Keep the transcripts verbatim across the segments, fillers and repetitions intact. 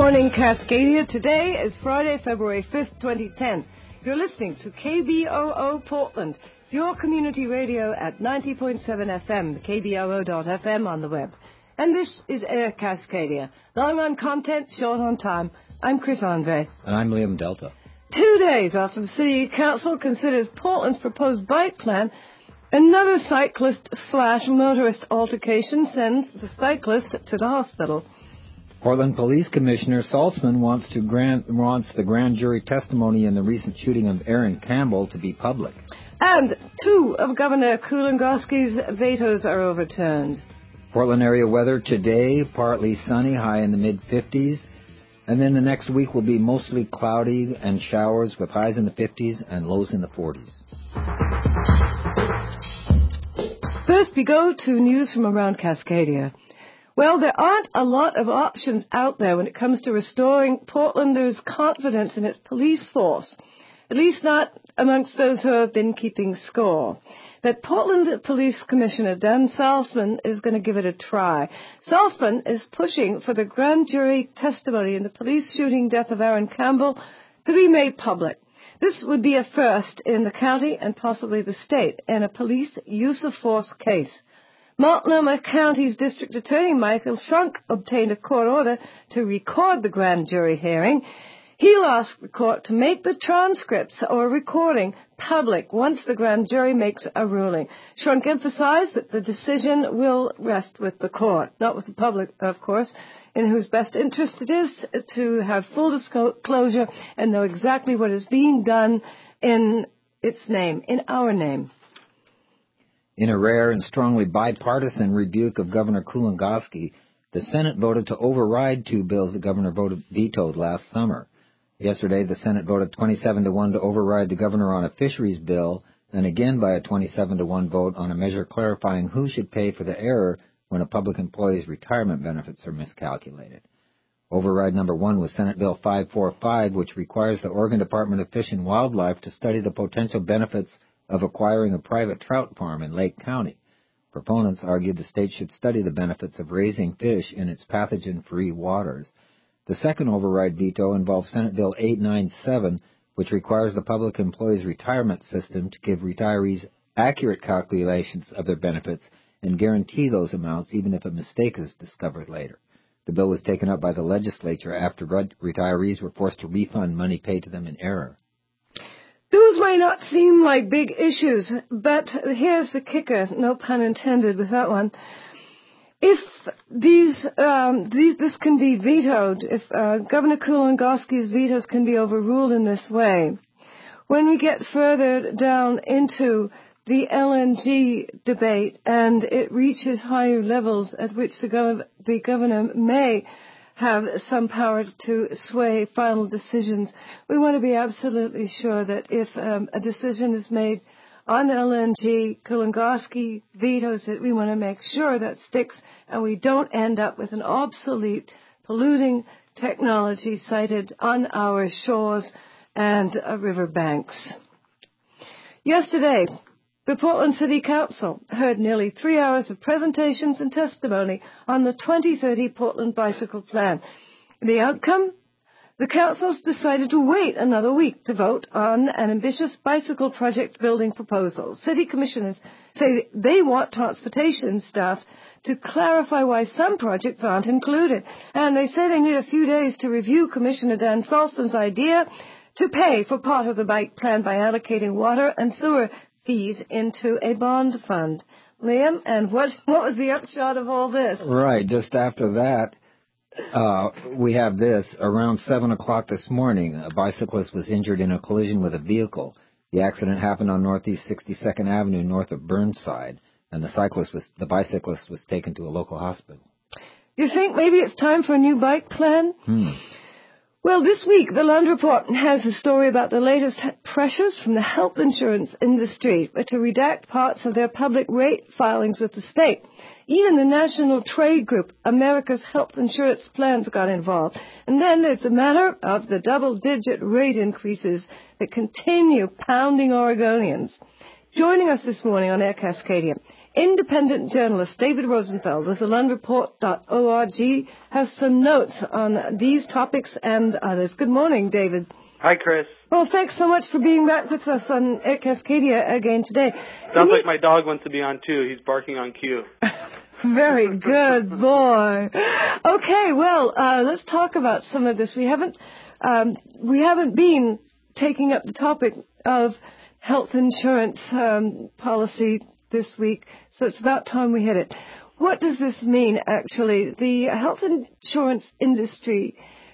morning, Cascadia. Today is Friday, February fifth, twenty ten. You're listening to K B O O Portland, your community radio at ninety point seven F M, K B O O dot F M on the web. And this is Air Cascadia. Long on content, short on time. I'm Chris Andre. And I'm Liam Delta. Two days after the City Council considers Portland's proposed bike plan, another cyclist slash motorist altercation sends the cyclist to the hospital. Portland Police Commissioner Saltzman wants to grant wants the grand jury testimony in the recent shooting of Aaron Campbell to be public. And two of Governor Kulongoski's vetoes are overturned. Portland area weather today, partly sunny, high in the mid-fifties. And then the next week will be mostly cloudy and showers with highs in the fifties and lows in the forties. First, we go to news from around Cascadia. Well, there aren't a lot of options out there when it comes to restoring Portlanders' confidence in its police force, at least not amongst those who have been keeping score. But Portland Police Commissioner Dan Saltzman is going to give it a try. Saltzman is pushing for the grand jury testimony in the police shooting death of Aaron Campbell to be made public. This would be a first in the county and possibly the state in a police use of force case. Multnomah County's District Attorney Michael Shrunk obtained a court order to record the grand jury hearing. He'll ask the court to make the transcripts or recording public once the grand jury makes a ruling. Shrunk emphasized that the decision will rest with the court, not with the public, of course, in whose best interest it is to have full disclosure and know exactly what is being done in its name, in our name. In a rare and strongly bipartisan rebuke of Governor Kulongoski, the Senate voted to override two bills the governor voted vetoed last summer. Yesterday, the Senate voted twenty-seven to one to override the governor on a fisheries bill, and again by a twenty-seven to one vote on a measure clarifying who should pay for the error when a public employee's retirement benefits are miscalculated. Override number one was Senate Bill five forty-five, which requires the Oregon Department of Fish and Wildlife to study the potential benefits of acquiring a private trout farm in Lake County. Proponents argued the state should study the benefits of raising fish in its pathogen-free waters. The second override veto involves Senate Bill eight ninety-seven, which requires the public employees' retirement system to give retirees accurate calculations of their benefits and guarantee those amounts even if a mistake is discovered later. The bill was taken up by the legislature after retirees were forced to refund money paid to them in error. Those might not seem like big issues, but here's the kicker, no pun intended with that one. If these, um, these this can be vetoed, if uh, Governor Kulongoski's vetoes can be overruled in this way, when we get further down into the L N G debate and it reaches higher levels at which the, gov- the governor may have some power to sway final decisions, we want to be absolutely sure that if um, a decision is made on L N G, Kulongoski vetoes it, we want to make sure that sticks and we don't end up with an obsolete, polluting technology sited on our shores and uh, riverbanks. Yesterday, the Portland City Council heard nearly three hours of presentations and testimony on the twenty thirty Portland Bicycle Plan. The outcome? The council's decided to wait another week to vote on an ambitious bicycle project building proposal. City commissioners say they want transportation staff to clarify why some projects aren't included. And they say they need a few days to review Commissioner Dan Saltzman's idea to pay for part of the bike plan by allocating water and sewer fees into a bond fund. Liam, and what what was the upshot of all this? Right, just after that, uh, we have this. Around seven o'clock this morning, a bicyclist was injured in a collision with a vehicle. The accident happened on Northeast sixty-second Avenue, north of Burnside, and the cyclist was the bicyclist was taken to a local hospital. You think maybe it's time for a new bike plan? Hmm. Well, this week, the Land Report has a story about the latest pressures from the health insurance industry to redact parts of their public rate filings with the state. Even the national trade group, America's Health Insurance Plans, got involved. And then there's a matter of the double-digit rate increases that continue pounding Oregonians. Joining us this morning on Air Cascadia, independent journalist David Rosenfeld with the land report dot org has some notes on these topics and others. Good morning, David. Hi, Chris. Well, thanks so much for being back with us on Air Cascadia again today. Sounds like my dog wants to be on, too. He's barking on cue. Very good boy. Okay, well, uh, let's talk about some of this. We haven't, um, we haven't been taking up the topic of health insurance um, policy this week, so it's about time we hit it. What does this mean, actually? The health insurance industry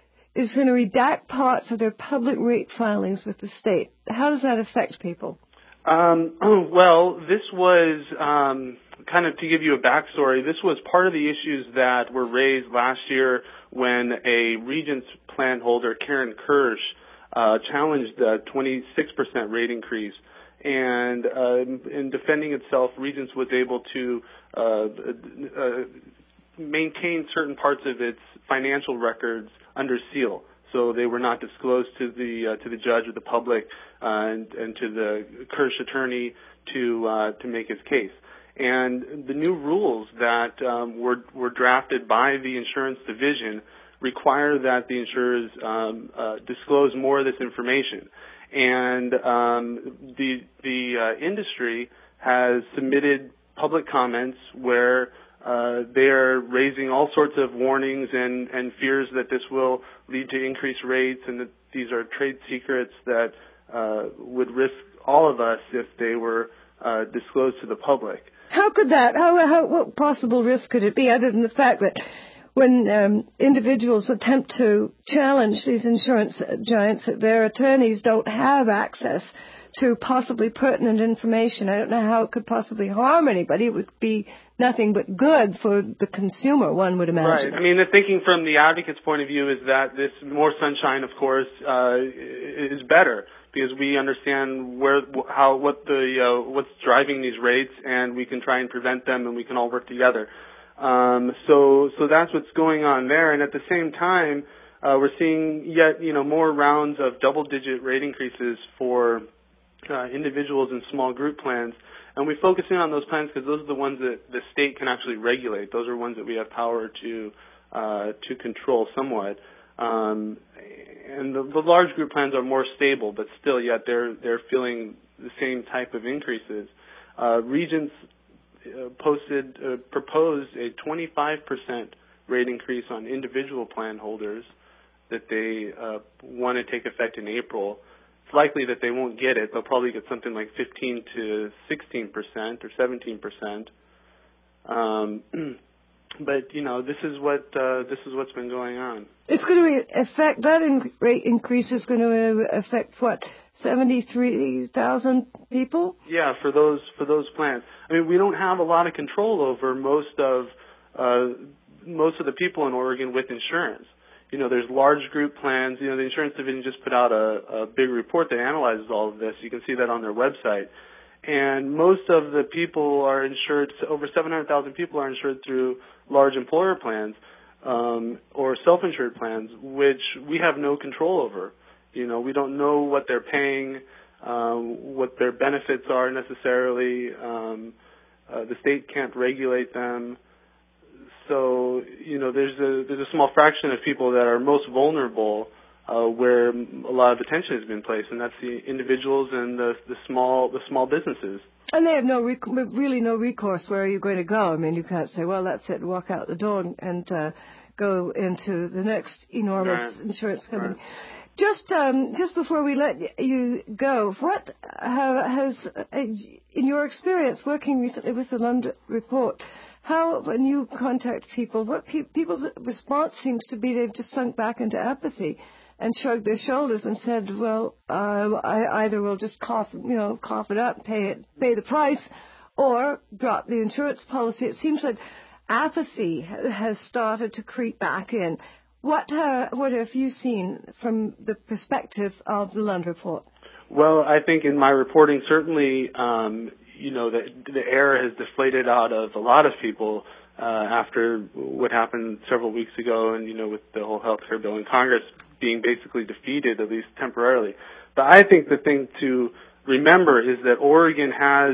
is going to redact parts of their public rate filings with the state. How does that affect people? Um, well, this was, um, kind of to give you a backstory, this was part of the issues that were raised last year when a Regents plan holder, Karen Kirsch, uh, challenged the twenty-six percent rate increase. And uh, in defending itself, Regents was able to uh, uh, maintain certain parts of its financial records under seal, so they were not disclosed to the uh, to the judge or the public uh, and, and to the Kirsch attorney to uh, to make his case. And the new rules that um, were were drafted by the insurance division require that the insurers um, uh, disclose more of this information. And um, the the uh, industry has submitted public comments where uh, they are raising all sorts of warnings and, and fears that this will lead to increased rates and that these are trade secrets that uh, would risk all of us if they were uh, disclosed to the public. How could that? How, how what possible risk could it be, other than the fact that when um, individuals attempt to challenge these insurance giants, that their attorneys don't have access to possibly pertinent information? I don't know how it could possibly harm anybody. It would be nothing but good for the consumer, one would imagine. Right. I mean, the thinking from the advocate's point of view is that this more sunshine, of course, uh, is better because we understand where, how, what the, uh, what's driving these rates, and we can try and prevent them, and we can all work together. Um, so, so that's what's going on there. And at the same time, uh, we're seeing yet, you know, more rounds of double-digit rate increases for uh, individuals in small group plans. And we focus in on those plans because those are the ones that the state can actually regulate. Those are ones that we have power to uh, to control somewhat. Um, and the, the large group plans are more stable, but still, yet they're they're feeling the same type of increases. Uh, Regents uh, posted uh, proposed a twenty-five percent rate increase on individual plan holders that they uh, want to take effect in April. It's likely that they won't get it. They'll probably get something like fifteen to sixteen percent or seventeen percent. Um, but you know, this is what uh, this is what's been going on. It's going to affect that in, rate increase is going to affect what, seventy-three thousand people? Yeah, for those for those plans. I mean, we don't have a lot of control over most of uh, most of the people in Oregon with insurance. You know, there's large group plans. You know, the insurance division just put out a, a big report that analyzes all of this. You can see that on their website. And most of the people are insured, over seven hundred thousand people are insured through large employer plans um, or self-insured plans, which we have no control over. You know, we don't know what they're paying, um, what their benefits are necessarily. Um, uh, the state can't regulate them. So, you know, there's a there's a small fraction of people that are most vulnerable uh, where a lot of attention has been placed, and that's the individuals and the the small the small businesses. And they have no rec- really no recourse. Where are you going to go? I mean, you can't say, well, that's it, walk out the door and uh, go into the next enormous Right. insurance company. Right. Just um, just before we let you go, what uh, has, uh, in your experience working recently with the Lund Report, how, when you contact people, what pe- people's response seems to be they've just sunk back into apathy and shrugged their shoulders and said, well, uh, I either will just cough, you know, cough it up, pay it, pay the price, or drop the insurance policy. It seems like apathy has started to creep back in. What uh, what have you seen from the perspective of the Lund Report? Well, I think in my reporting, certainly, um, you know, the, the air has deflated out of a lot of people uh, after what happened several weeks ago, and you know, with the whole health care bill in Congress being basically defeated, at least temporarily. But I think the thing to remember is that Oregon has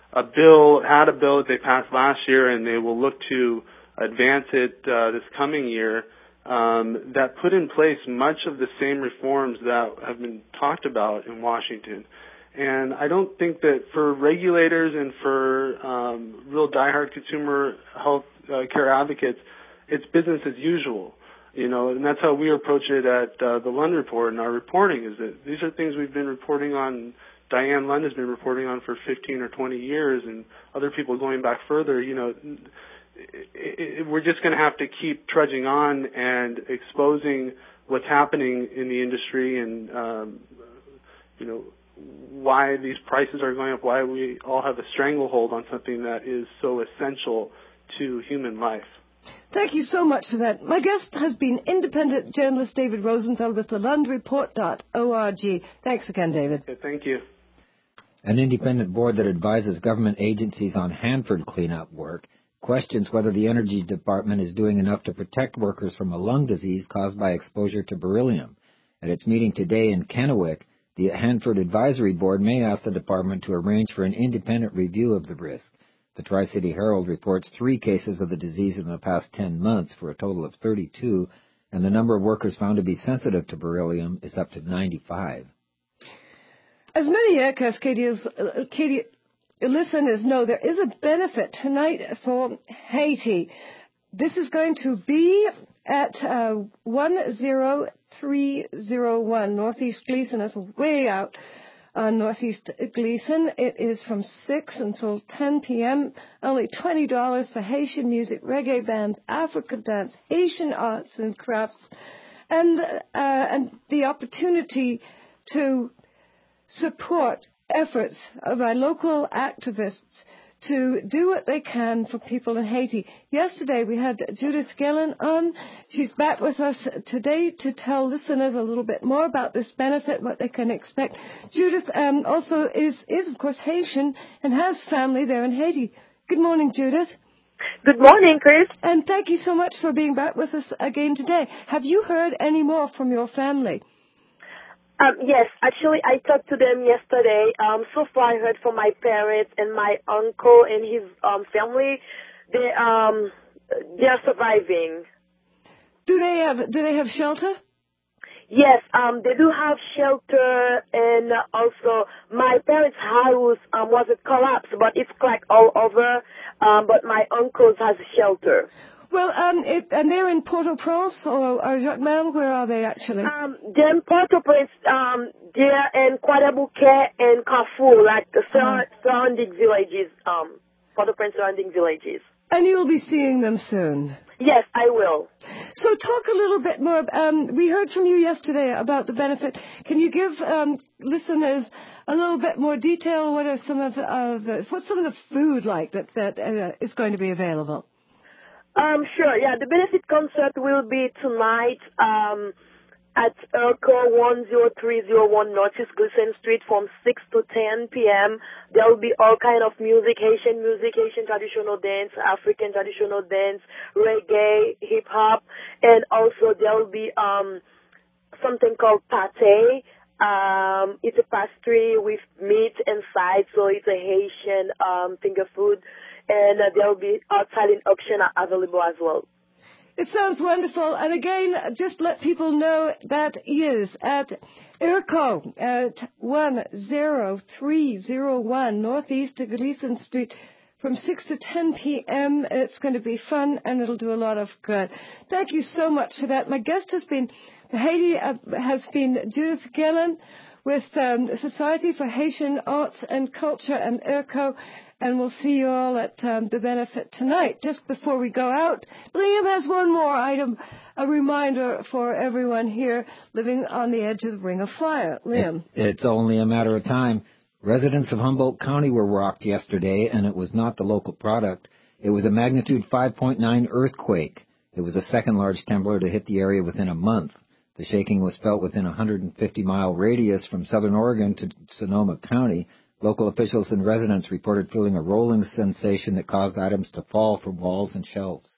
a bill, had a bill that they passed last year, and they will look to advance it uh, this coming year, um, that put in place much of the same reforms that have been talked about in Washington. And I don't think that for regulators and for um, real diehard consumer health uh, care advocates, it's business as usual. You know, and that's how we approach it at uh, the Lund Report and our reporting, is that these are things we've been reporting on. Diane Lund has been reporting on for fifteen or twenty years, and other people going back further. You know, it, it, we're just going to have to keep trudging on and exposing what's happening in the industry, and um, you know, why these prices are going up, why we all have a stranglehold on something that is so essential to human life. Thank you so much for that. My guest has been independent journalist David Rosenfeld with the Lund Report dot org. Thanks again, David. Okay, thank you. An independent board that advises government agencies on Hanford cleanup work questions whether the Energy Department is doing enough to protect workers from a lung disease caused by exposure to beryllium. At its meeting today in Kennewick, the Hanford Advisory Board may ask the department to arrange for an independent review of the risk. The Tri-City Herald reports three cases of the disease in the past ten months for a total of thirty-two, and the number of workers found to be sensitive to beryllium is up to ninety-five. As many Aircast Katie, uh, Katie listeners know, there is a benefit tonight for Haiti. This is going to be at uh, one oh three oh one Northeast Gleason. That's way out. Uh, Northeast Gleason. It is from six until ten p.m. Only twenty dollars for Haitian music, reggae bands, African dance, Haitian arts and crafts, and uh, and the opportunity to support efforts by local activists to do what they can for people in Haiti. Yesterday we had Judith Gillen on. She's back with us today to tell listeners a little bit more about this benefit, what they can expect. Judith um, also is, is, of course, Haitian and has family there in Haiti. Good morning, Judith. Good morning, Chris. And thank you so much for being back with us again today. Have you heard any more from your family? Um, yes, actually, I talked to them yesterday. Um, so far, I heard from my parents and my uncle and his um, family. They um, they are surviving. Do they have Do they have shelter? Yes, um, they do have shelter, and also my parents' house um, wasn't collapsed, but it's cracked all over. Um, but my uncle's has shelter. Well, um, it, and they're in Port-au-Prince or, or Jacmel. Where are they actually? Um, they're in Port-au-Prince. Um, they're in Croix-des-Bouquets and Carrefour, like the sur- uh-huh. surrounding villages. Um, Port-au-Prince surrounding villages. And you'll be seeing them soon. Yes, I will. So talk a little bit more. Um, we heard from you yesterday about the benefit. Can you give um, listeners a little bit more detail? What are some of uh, the what's some of the food like that that uh, is going to be available? Um, sure, yeah. The benefit concert will be tonight um, at ERCO one oh three oh one Northeast Gleason Street from six to ten p.m. There will be all kind of music, Haitian music, Haitian traditional dance, African traditional dance, reggae, hip-hop, and also there will be um, something called pâté. Um, it's a pastry with meat and sides, so it's a Haitian um, finger food. And uh, there will be outside option available as well. It sounds wonderful. And again, just let people know that is at ERCO at one oh three oh one Northeast Gleason Street from six to ten p.m. It's going to be fun and it'll do a lot of good. Thank you so much for that. My guest has been Haiti uh, has been Judith Gillen with um, the Society for Haitian Arts and Culture and ERCO. And we'll see you all at um, the benefit tonight. Just before we go out, Liam has one more item, a reminder for everyone here living on the edge of the ring of fire. Liam. It, it's only a matter of time. Residents of Humboldt County were rocked yesterday, and it was not the local product. It was a magnitude five point nine earthquake. It was the second large trembler to hit the area within a month. The shaking was felt within a one hundred fifty mile radius from southern Oregon to Sonoma County. Local officials and residents reported feeling a rolling sensation that caused items to fall from walls and shelves.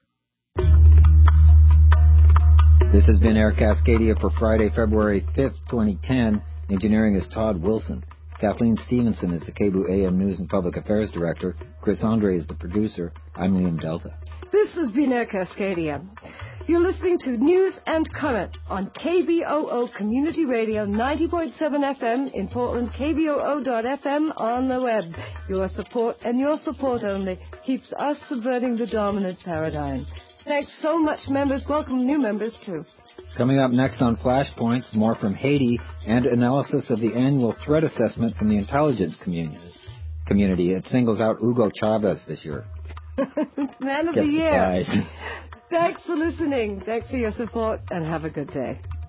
This has been Air Cascadia for Friday, February fifth, twenty ten. Engineering is Todd Wilson. Kathleen Stevenson is the K B U A M News and Public Affairs Director. Chris Andre is the producer. I'm Liam Delta. This has been Air Cascadia. You're listening to News and Comment on K B O O Community Radio ninety point seven F M in Portland, K B O O dot F M on the web. Your support and your support only keeps us subverting the dominant paradigm. Thanks so much, members. Welcome new members, too. Coming up next on Flashpoints, more from Haiti and analysis of the annual threat assessment from the intelligence community. Community. It singles out Hugo Chavez this year. Man of Guess the year. surprise. Thanks for listening. Thanks for your support, and have a good day.